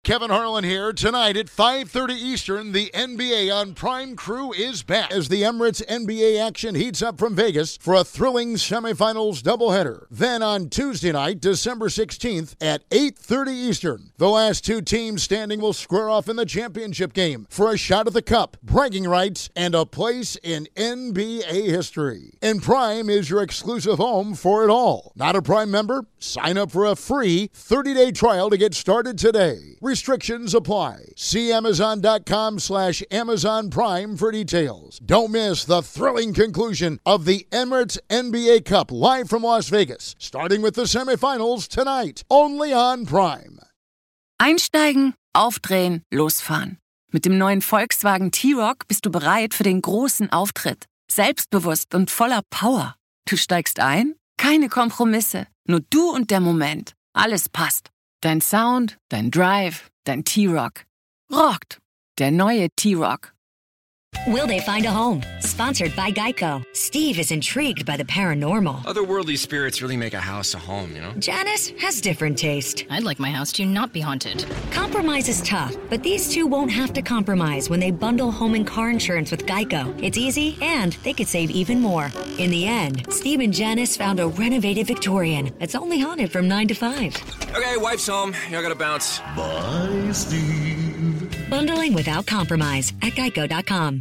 Kevin Harlan here. Tonight at 5:30 Eastern, the NBA on Prime Crew is back as the Emirates NBA action heats up from Vegas for a thrilling semifinals doubleheader. Then on Tuesday night, December 16th at 8:30 Eastern, the last two teams standing will square off in the championship game for a shot at the cup, bragging rights, and a place in NBA history. And Prime is your exclusive home for it all. Not a Prime member? Sign up for a free 30-day trial to get started today. Restrictions apply. See Amazon.com/Amazon Prime for details. Don't miss the thrilling conclusion of the Emirates NBA Cup live from Las Vegas, starting with the semifinals tonight, only on Prime. Einsteigen, aufdrehen, losfahren. Mit dem neuen Volkswagen T-Roc bist du bereit für den großen Auftritt. Selbstbewusst und voller Power. Du steigst ein? Keine Kompromisse. Nur du und der Moment. Alles passt. Dein Sound, dein Drive, dein T-Roc. Rockt. Der neue T-Roc. Will they find a home? Sponsored by Geico. Steve is intrigued by the paranormal. Otherworldly spirits really make a house a home, you know? Janice has different taste. I'd like my house to not be haunted. Compromise is tough, but these two won't have to compromise when they bundle home and car insurance with Geico. It's easy, and they could save even more. In the end, Steve and Janice found a renovated Victorian that's only haunted from 9 to 5. Okay, wife's home. I gotta bounce. Bye, Steve. Bundling without compromise at Geico.com.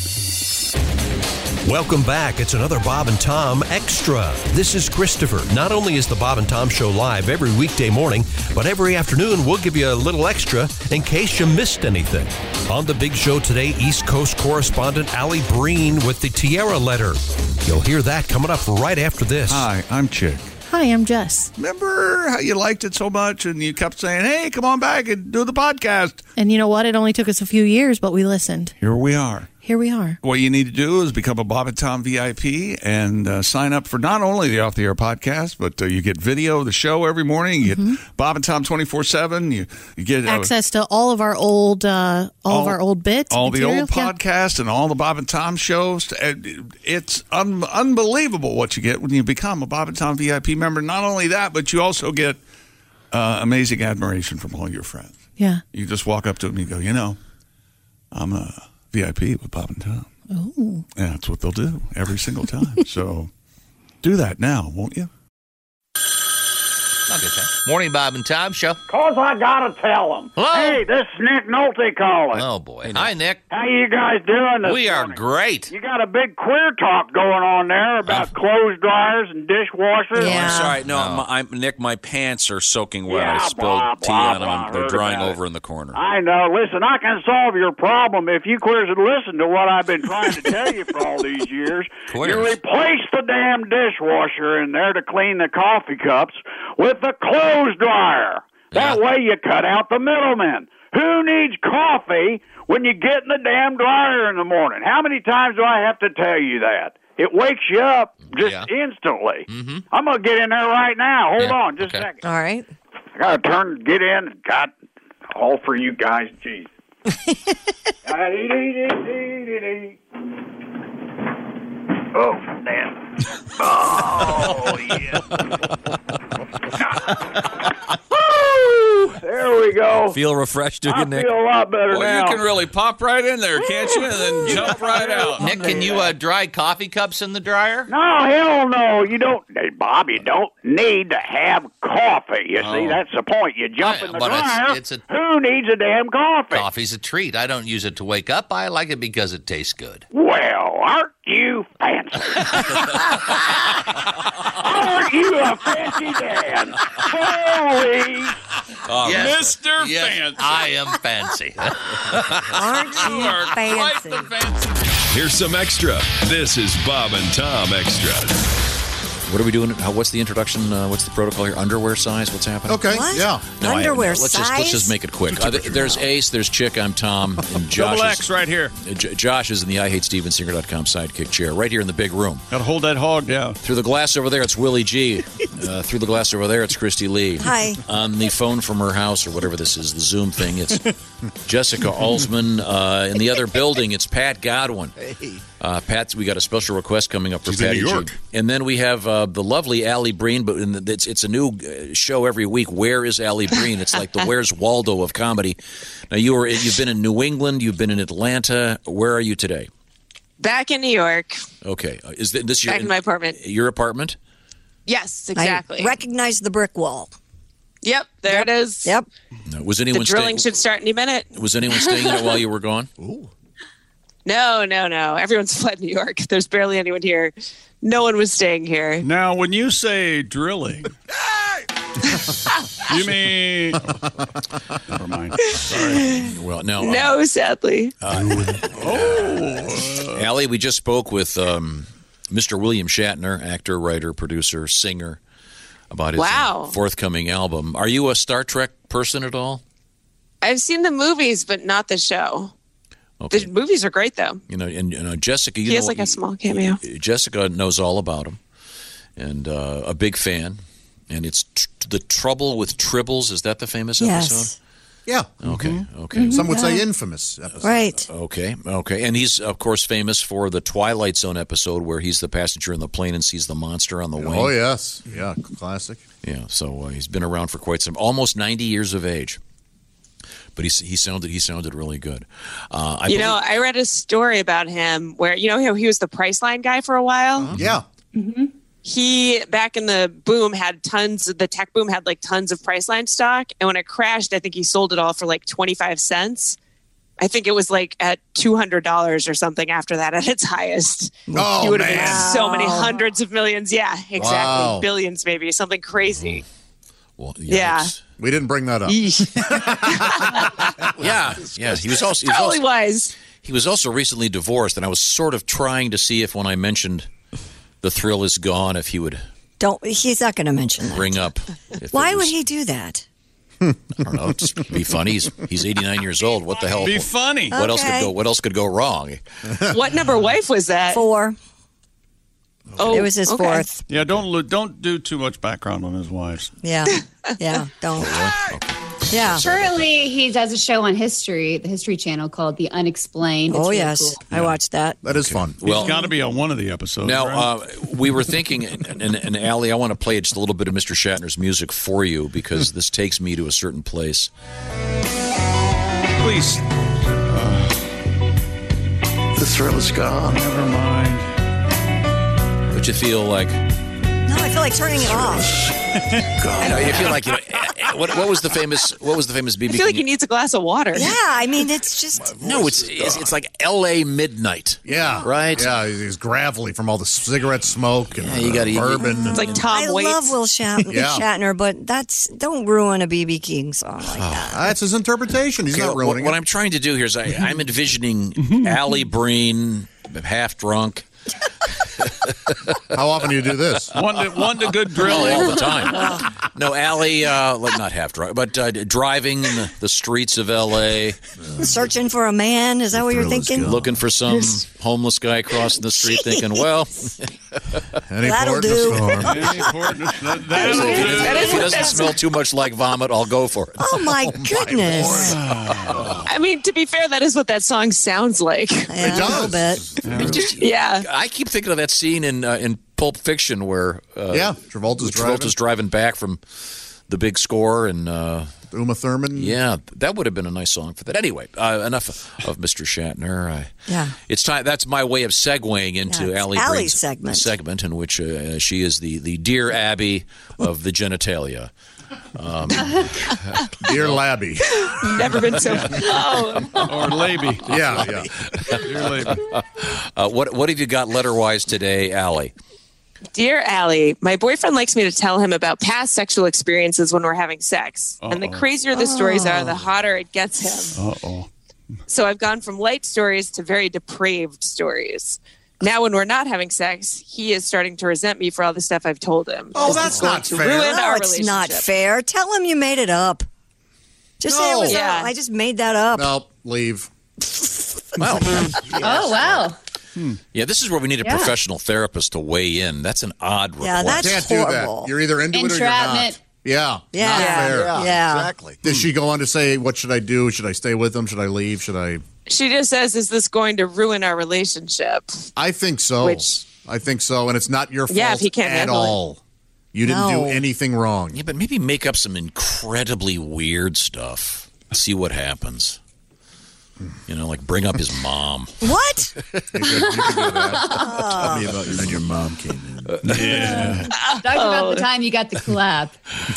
Welcome back. It's another Bob and Tom Extra. This is Christopher. Not only is the Bob and Tom Show live every weekday morning, but every afternoon we'll give you a little extra in case you missed anything. On the big show today, East Coast correspondent Allie Breen with the Tierra Letter. You'll hear that coming up right after this. Hi, I'm Chick. Hi, I'm Jess. Remember how you liked it so much and you kept saying, hey, come on back and do the podcast? And you know what? It only took us a few years, but we listened. Here we are. Here we are. What you need to do is become a Bob and Tom VIP and sign up for not only the Off the Air podcast, but you get video of the show every morning. You get Bob and Tom 24/7. You get access to all of our old bits, all material. the old podcasts, and all the Bob and Tom shows. It's unbelievable what you get when you become a Bob and Tom VIP member. Not only that, but you also get amazing admiration from all your friends. Yeah, you just walk up to them and you go, you know, I'm a VIP with Bob and Tom. Oh. Yeah, that's what they'll do every single time. So do that now, won't you? I'll get that. Morning, Bob and Tom Show. Cause I gotta tell them. Hello? Hey, this is Nick Nolte calling. Oh, boy. Hi, Nick. How you guys doing this We are morning? great. You got a big queer talk going on there about clothes dryers and dishwashers. I'm sorry. No, Nick, my pants are soaking wet. I spilled tea on them. They're drying over in the corner. I know. Listen, I can solve your problem if you queers would listen to what I've been trying to tell you for all these years. Queers? You replace the damn dishwasher in there to clean the coffee cups with the clothes dryer. That way you cut out the middlemen. Who needs coffee when you get in the damn dryer in the morning? How many times do I have to tell you that? It wakes you up just instantly. Mm-hmm. I'm going to get in there right now. Hold on just a second. All right. I got to get in and got all for you guys. Jeez. Oh, damn. Oh, yeah. Woo! There we go. Feel refreshed, do you, Nick? I feel a lot better Well, now. you can really pop right in there, can't you? And then jump right out. Nick, can you dry coffee cups in the dryer? No, hell no. You don't, hey, Bob, you don't need to have coffee. You see, that's the point. You jump in the but dryer. it's Who needs a damn coffee? Coffee's a treat. I don't use it to wake up. I like it because it tastes good. Well, aren't you fancy? Aren't you a fancy Dan? Holy. Yes, Mr. Yes, Fancy. I am fancy. Aren't you Quite the fancy. Here's some extra. This is Bob and Tom Extra. What are we doing? What's the introduction? What's the protocol here? Underwear size? What's happening? Okay, What? yeah. No, Underwear let's size? just make it quick. There's Ace, there's Chick, I'm Tom, and Josh. Double X right here. Josh is in the IHateStevenSinger.com sidekick chair, right here in the big room. Got to hold that hog down. Through the glass over there, it's Willie G. Through the glass over there, it's Christy Lee. Hi. On the phone from her house, or whatever this is, the Zoom thing, it's Jessica Alsman. In the other building, it's Pat Godwin. Hey. Pat, we got a special request coming up for She's in Patty New G. York. And then we have the lovely Allie Breen, but it's a new show every week. Where is Allie Breen? It's like the Where's Waldo of comedy. Now, you've been in New England, you've been in Atlanta. Where are you today? Back in New York. Okay. Is this your Back in my apartment? Your apartment? Yes, exactly. I recognize the brick wall. Yep, there it is. Yep. No, was anyone The drilling should start any minute. Was anyone staying in it while you were gone? Ooh. No. Everyone's fled New York. There's barely anyone here. No one was staying here. Now, when you say drilling, you mean... Never mind. Sorry. Well, no. No, sadly. Allie, we just spoke with Mr. William Shatner, actor, writer, producer, singer, about his forthcoming album. Are you a Star Trek person at all? I've seen the movies, but not the show. Okay. The movies are great, though. And Jessica, He has like a small cameo. Jessica knows all about him, and a big fan. And it's The Trouble with Tribbles. Is that the famous episode? Yeah. Okay. Okay. Some would say infamous episode. Right. Okay. And he's, of course, famous for the Twilight Zone episode where he's the passenger in the plane and sees the monster on the wing. Oh, yes. Yeah, classic. Yeah, so he's been around for quite some, almost 90 years of age. But he sounded really good. I read a story about him where, he was the Priceline guy for a while. Yeah. Mm-hmm. He, back in the boom, the tech boom had like tons of Priceline stock. And when it crashed, I think he sold it all for like 25 cents. I think it was like at $200 or something after that at its highest. Oh, he would have man. made so many hundreds of millions. Yeah, exactly. Wow. Billions, maybe. Something crazy. Well, yeah. We didn't bring that up. Yeah. He was also He was also recently divorced, and I was sort of trying to see if when I mentioned The Thrill Is Gone, if he would He's not going to mention that. bring up. Why would he do that? I don't know. Just be funny. He's 89 years old. What the hell? Be funny. What else could go wrong? What number wife was that? 4. Oh, it was his 4th. Yeah, don't do too much background on his wives. Yeah, don't. Yeah. Currently, he does a show on history, the History Channel called The Unexplained. It's really cool. I watched that. That is fun. Well, it's got to be on one of the episodes. Now, right? we were thinking, and Allie, I want to play just a little bit of Mr. Shatner's music for you because this takes me to a certain place. Please. The thrill is gone. Never mind. But you feel like... No, I feel like turning it off. I know, you feel like, what was the famous BB I feel like he needs a glass of water. Yeah, I mean, it's just... No, it's like L.A. midnight. Yeah. Right? Yeah, he's gravelly from all the cigarette smoke and bourbon. It's like Tom Waits. I love Will Shatner, but don't ruin a B.B. King song like that. That's his interpretation. He's not ruining what it. I'm trying to do here is I'm envisioning Allie Breen, half drunk. How often do you do this? One to good drilling. All the time. No, Allie, not half drunk, but driving in the streets of L.A. Searching for a man? Is that what you're thinking? Looking for some homeless guy crossing the street thinking, well... That'll do. If he doesn't smell too much like vomit, I'll go for it. Oh, my goodness. I mean, to be fair, that is what that song sounds like. Yeah, a little bit. Yeah. I keep thinking of that scene in Pulp Fiction where Travolta's driving back from the big score and Uma Thurman. Yeah, that would have been a nice song for that. Anyway, enough of Mr. Shatner. It's time. That's my way of segueing into Allie's segment in which she is the Dear Abby of the genitalia. Dear Labby. Never been so... Or Labby. Yeah. Dear Labby. What have you got letter-wise today, Allie? Dear Allie, my boyfriend likes me to tell him about past sexual experiences when we're having sex. And the crazier the stories are, the hotter it gets him. So I've gone from light stories to very depraved stories. Now, when we're not having sex, he is starting to resent me for all the stuff I've told him. Oh, that's not fair. No, it's not fair. Tell him you made it up. Just say it was I just made that up. No, leave. Wow. Oh, wow. Yeah, this is where we need a professional therapist to weigh in. That's an odd request. Yeah, that's Can't horrible. do that. You're either into it or you're Entrapment. not. Yeah. Yeah. Not fair. Yeah. Exactly. Does she go on to say, what should I do? Should I stay with him? Should I leave? Should I? She just says, "Is this going to ruin our relationship?" I think so. I think so. And it's not your fault if he can't at handle all. You didn't do No. anything wrong. Yeah, but maybe make up some incredibly weird stuff. See what happens. You know, like bring up his mom. What? You can do that. Tell me about when your mom came in. Yeah. Talk about the time you got the clap.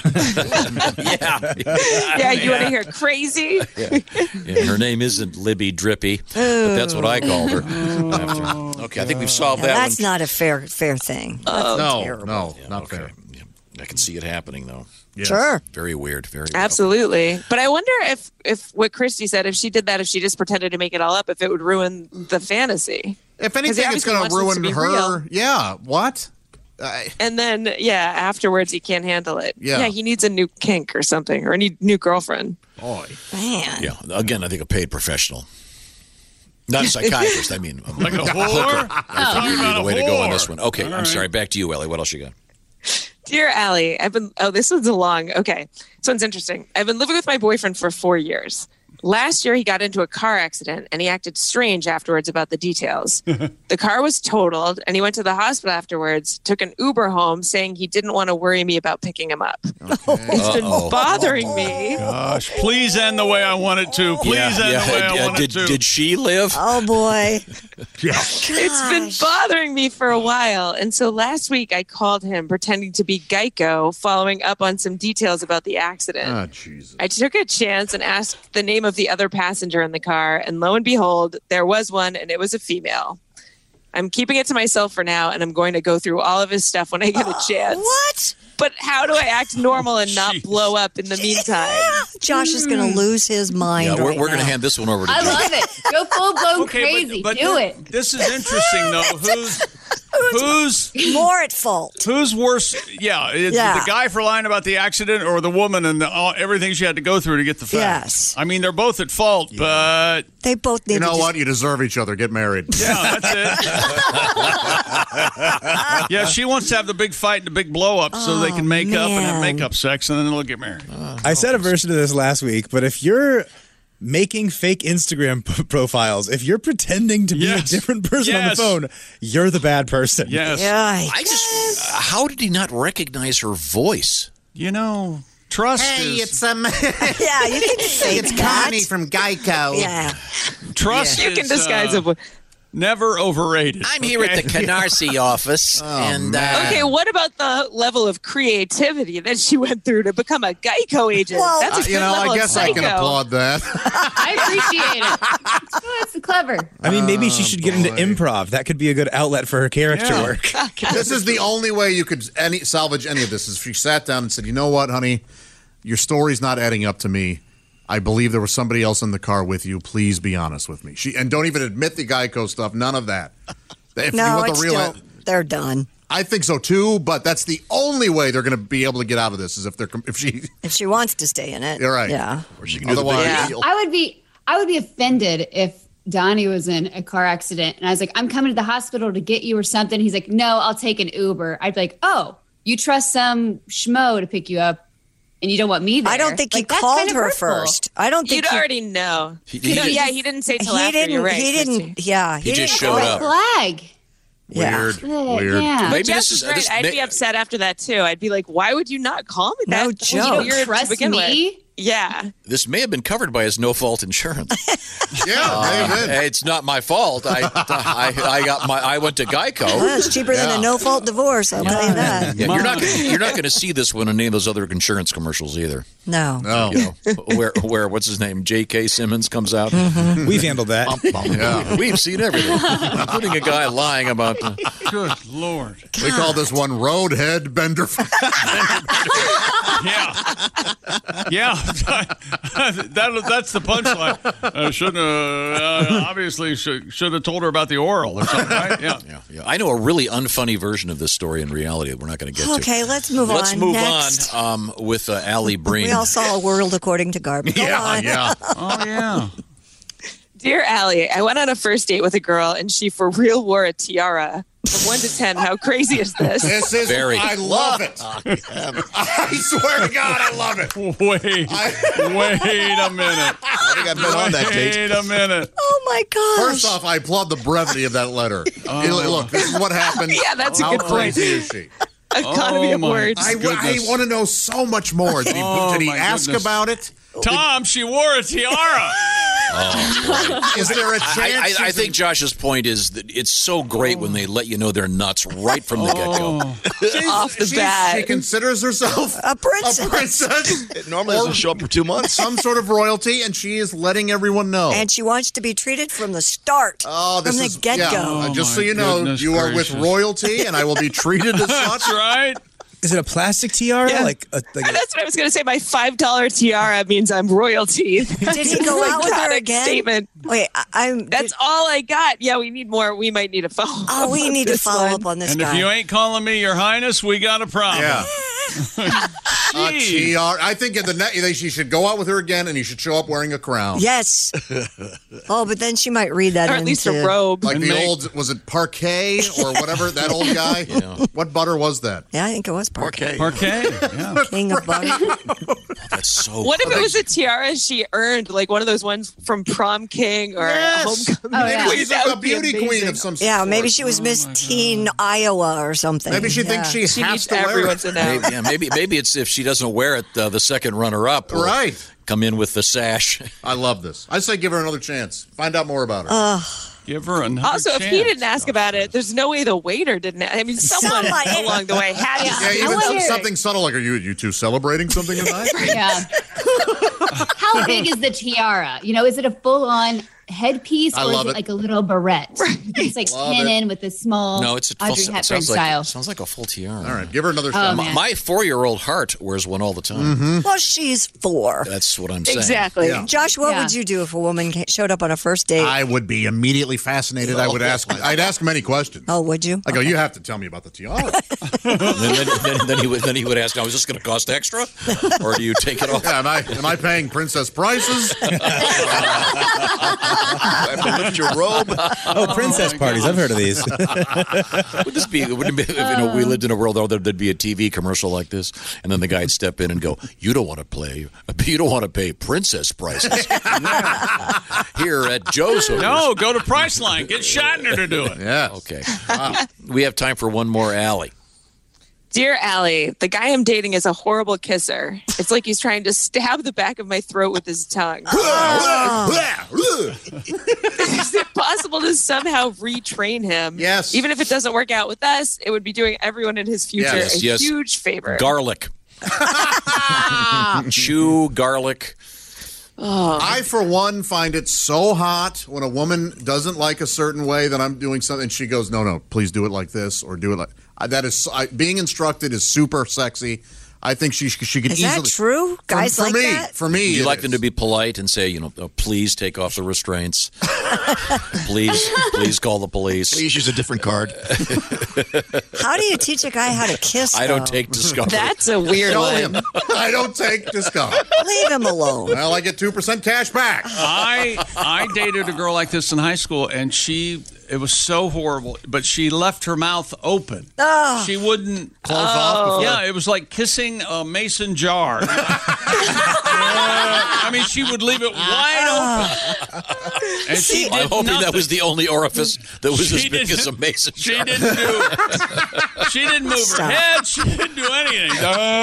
Yeah, you want to hear crazy? Yeah, her name isn't Libby Drippy, but that's what I called her. After. Okay, I think we've solved that That's one. not a fair thing. That's terrible. No, not fair. Yeah, I can see it happening, though. Yes. Sure. Very weird. Very Absolutely. But I wonder if what Christy said, if she did that, if she just pretended to make it all up, if it would ruin the fantasy. If anything, it's going to ruin her. Real. Yeah. What? And then, afterwards, he can't handle it. Yeah. He needs a new kink or something, or a new girlfriend. Boy. Man. Yeah, again, I think a paid professional. Not a psychiatrist, I mean. Like a whore? I think would be the way to go on this one. Okay, I'm sorry. Back to you, Ellie. What else you got? Dear Allie, this one's long. Okay, this one's interesting. I've been living with my boyfriend for 4 years. Last year, he got into a car accident, and he acted strange afterwards about the details. The car was totaled, and he went to the hospital afterwards, took an Uber home, saying he didn't want to worry me about picking him up. It's been bothering me. Gosh, please end the way I want it to. Please end the way I want it to. Did she live? Oh, boy. It's been bothering me for a while. And so last week, I called him pretending to be Geico, following up on some details about the accident. Oh, Jesus. I took a chance and asked the name of the other passenger in the car, and lo and behold, there was one, and it was a female. I'm keeping it to myself for now, and I'm going to go through all of his stuff when I get a chance. What? But how do I act normal and not blow up in the meantime? Josh is going to lose his mind. Yeah, we're right going to now. hand this one over to I Joe. love it. Go full blown Okay, crazy. but Do it. This is interesting, though. Who's more at fault? Who's worse? Yeah, the guy for lying about the accident, or the woman and everything she had to go through to get the facts. Yes. I mean, they're both at fault, but they both need. You know what? You deserve each other. Get married. Yeah, that's it. Yeah, she wants to have the big fight and the big blow up so they can make up and have makeup sex, and then they'll get married. I said a version of this last week, but if you're making fake Instagram profiles, if you're pretending to be a different person on the phone, you're the bad person. Yes. I just, how did he not recognize her voice? You know, trust is... it's yeah, you can say it's that. Connie from Geico. Yeah. Trust You is... can disguise it. Never overrated. I'm here at the Canarsie office. Okay, what about the level of creativity that she went through to become a Geico agent? Well, That's a good level I guess of I can psycho. applaud that. I appreciate it. Oh, that's clever. I mean, maybe she should get into improv. That could be a good outlet for her character work. This is the only way you could salvage any of this. Is if she sat down and said, "You know what, honey, your story's not adding up to me. I believe there was somebody else in the car with you. Please be honest with me." And don't even admit the Geico stuff. None of that. If No, you want it's the real, still, they're done. I think so too. But that's the only way they're going to be able to get out of this is if she wants to stay in it. You're right. Yeah. Or she can do the big deal. I would be offended if Donnie was in a car accident and I was like, I'm coming to the hospital to get you or something. He's like, no, I'll take an Uber. I'd be like, oh, you trust some schmo to pick you up and you don't want me there. I don't think he that's called kind of her hurtful. first. I don't think You'd already know. He He didn't say till after. You're right. He didn't. Yeah. He just didn't showed call up. Flag. Weird. Weird. Yeah. Maybe Jess this is right. I'd be upset after that too. I'd be like, why would you not call me? No That's joke. weird You don't to trust begin me? with. Yeah. This may have been covered by his no-fault insurance. Yeah, maybe. It's not my fault. I went to Geico. Well, it's cheaper than a no-fault divorce. I'll tell you that. Yeah, you're not going to see this one in any of those other insurance commercials either. No. You know, where what's his name? J.K. Simmons comes out. Mm-hmm. We've handled that. Yeah. We've seen everything, including a guy lying about. Good Lord. We call this one Roadhead Bender. Yeah. That's the punchline. Obviously should have told her about the oral or something, right? Yeah. I know a really unfunny version of this story in reality that we're not going to get to. Okay, let's move on. Let's move Next. on with Allie Breen. We all saw A World According to Garby. Go on. Yeah. Oh, yeah. Dear Allie, I went on a first date with a girl and she for real wore a tiara. From 1 to 10, how crazy is this? This is, I love it. I swear to God, I love it. Wait a minute. I think I've been on that date. Wait a minute. Oh, my gosh. First off, I applaud the brevity of that letter. Look, this is what happened. Yeah, that's a How good point. crazy is she? Economy of words. I want to know so much more. Did he ask about it? Tom, she wore a tiara. Is there a chance? I think Josh's point is that it's so great when they let you know they're nuts right from the get-go. Off the bat. She considers herself a princess. It normally doesn't show up for 2 months. Some sort of royalty, and she is letting everyone know. And she wants to be treated from the start. Oh, this from is the get-go. Yeah, just so you know, you are with royalty, and I will be treated as such. That's right. Is it a plastic tiara? Yeah. That's what I was going to say. My $5 tiara means I'm royalty. Did he go out with her again? Statement. Wait, That's all I got. Yeah, we need more. We might need a follow-up. Oh, we need to follow up on this and guy. if you ain't calling me Your Highness, we got a problem. Yeah. Tiara. I think she should go out with her again, and he should show up wearing a crown. Yes. Oh, but then she might read that or at least a robe. Like old, was it Parquet or whatever, that old guy? Yeah. What butter was that? Yeah, I think it was Parquet. Yeah. King of butter. That's so What if it was a tiara she earned, like one of those ones from Prom King or Homecoming? Oh, yeah. She's a beauty queen of some sort. Yeah, maybe she was Miss Teen Iowa or something. Maybe she thinks she has to wear it. Maybe it's if she doesn't wear it, the second runner-up will come in with the sash. I love this. I say give her another chance. Find out more about her. Give her another Also, chance. if he didn't ask about it, there's no way the waiter didn't. I mean, someone along the way had to. Yeah, even something subtle like, are you two celebrating something tonight? Yeah. How big is the tiara? Is it a full-on headpiece or is it like a little barrette? It's like pin in with a small Audrey Hepburn style. Sounds like a full tiara. All right, give her another shot. My 4-year-old heart wears one all the time. Mm-hmm. Well, she's 4. That's what I'm saying. Exactly. Yeah. Josh, what would you do if a woman showed up on a first date? I would be immediately fascinated. I'd ask many questions. Oh, would you? I go, you have to tell me about the tiara. then he would ask, now, is this going to cost extra? Or do you take it off? Yeah, am I paying princess prices? I have to lift your robe. Oh, princess parties. I've heard of these. Wouldn't it be if we lived in a world where there'd be a TV commercial like this, and then the guy'd step in and go, you don't want to pay princess prices here at Joe's Hookers. No, go to Priceline. Get Shatner to do it. Yeah. Okay. We have time for one more, Allie. Dear Allie, the guy I'm dating is a horrible kisser. It's like he's trying to stab the back of my throat with his tongue. Is it possible to somehow retrain him? Yes. Even if it doesn't work out with us, it would be doing everyone in his future a huge favor. Garlic. Chew garlic. Oh. I, for one, find it so hot when a woman doesn't like a certain way that I'm doing something, and she goes, no, please do it like this, or do it like that. Is being instructed is super sexy. I think she could easily. Is that true? Guys like that? For me, you like them to be polite and say, please take off the restraints. please call the police. Please use a different card. How do you teach a guy how to kiss? I don't take Discovery. That's a weird one. I don't take Discovery. Leave him alone. Well, I get 2% cash back. I dated a girl like this in high school, and it was so horrible, but she left her mouth open. Oh. She wouldn't close off before. Yeah, it was like kissing a mason jar. I mean, she would leave it wide open. And I'm hoping that was the only orifice that was as big as a mason jar. She didn't move her head. She didn't do anything.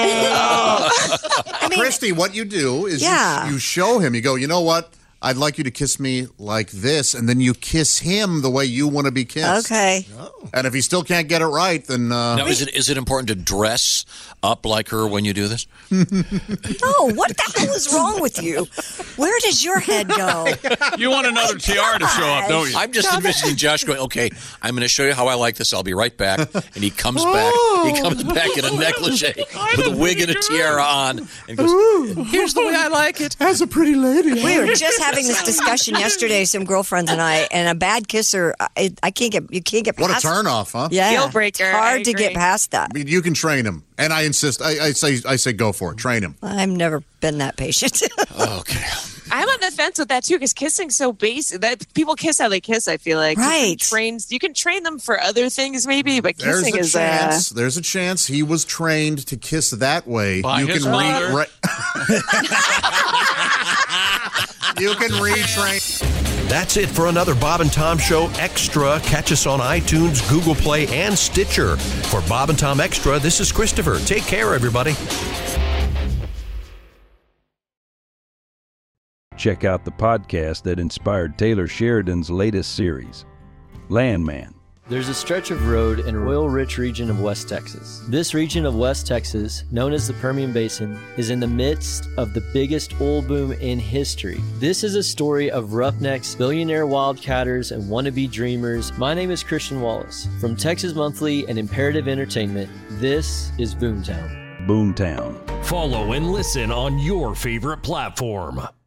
Christy, what you do is you show him. You go, you know what? I'd like you to kiss me like this, and then you kiss him the way you want to be kissed. Okay. And if he still can't get it right, then... Now, is it important to dress up like her when you do this? No, what the hell is wrong with you? Where does your head go? You want another tiara to show up, don't you? I'm just envisioning Josh going, okay, I'm going to show you how I like this. I'll be right back. And he comes back. He comes back in a negligee with a wig and a tiara on and goes, here's the way I like it. As a pretty lady. We were just having this discussion yesterday, some girlfriends and I, and a bad kisser, you can't get past. What a turnoff, huh? Yeah. Deal breaker. It's hard to get past that. I mean, you can train him. And I insist. I say go for it. Train him. I've never been that patient. Okay. I'm on the fence with that too, because kissing's so basic. That people kiss how they kiss. I feel like right. You can train them for other things, maybe, but kissing is There's a chance he was trained to kiss that way. By you his can mother. You can retrain. That's it for another Bob and Tom Show Extra. Catch us on iTunes, Google Play, and Stitcher. For Bob and Tom Extra, this is Christopher. Take care, everybody. Check out the podcast that inspired Taylor Sheridan's latest series, Landman. There's a stretch of road in an oil-rich region of West Texas. This region of West Texas, known as the Permian Basin, is in the midst of the biggest oil boom in history. This is a story of roughnecks, billionaire wildcatters, and wannabe dreamers. My name is Christian Wallace. From Texas Monthly and Imperative Entertainment, this is Boomtown. Boomtown. Follow and listen on your favorite platform.